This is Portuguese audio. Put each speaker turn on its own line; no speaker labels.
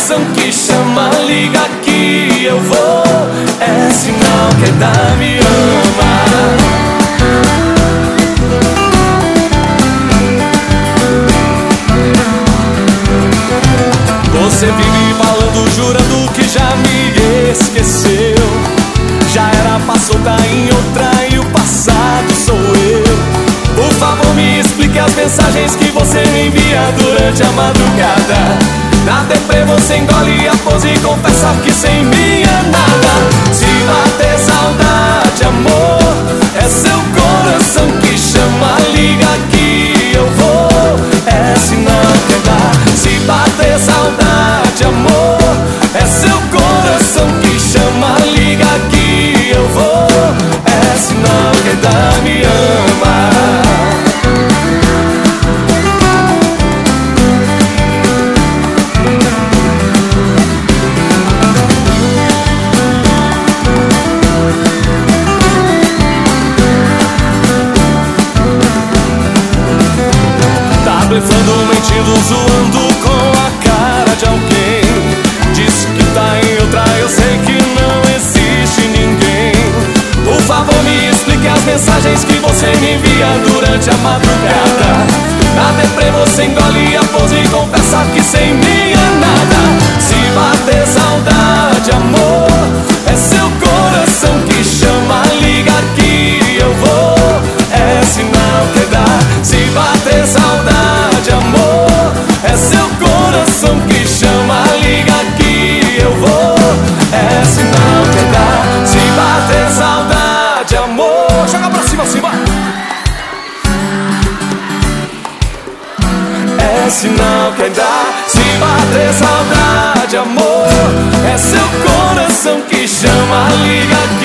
coração que chama, liga que eu vou. É sinal que ainda me ama. Você vive falando, jurando que já me esqueceu. Já era, passou, tá em outra e o passado sou eu. Por favor, me explique as mensagens que você me envia durante a madrugada. Na deprê você engole a pose e confessa que sem mim é nada. Se bater saudade, amor, é seu coração que chama, liga que eu vou. É sinal que dá. Se bater saudade, amor, é seu coração que chama, liga que eu vou. É sinal que ainda me ama. Blefando, mentindo, zoando com a cara de alguém. Diz que tá em outra, eu sei que não existe ninguém. Por favor, me explique as mensagens que você me envia durante a madrugada. Na deprê você engole a pose e confessa que sem mim é nada. Se bater saudade, amor, é seu coração que chama, liga que eu vou. É sinal que dá. Se bater saudade, amor, é seu coração que chama, liga que eu vou. É sinal que dá. Se bater saudade, amor, joga pra cima, cima. É sinal que dá. Se bater saudade, amor, é seu coração que chama, liga que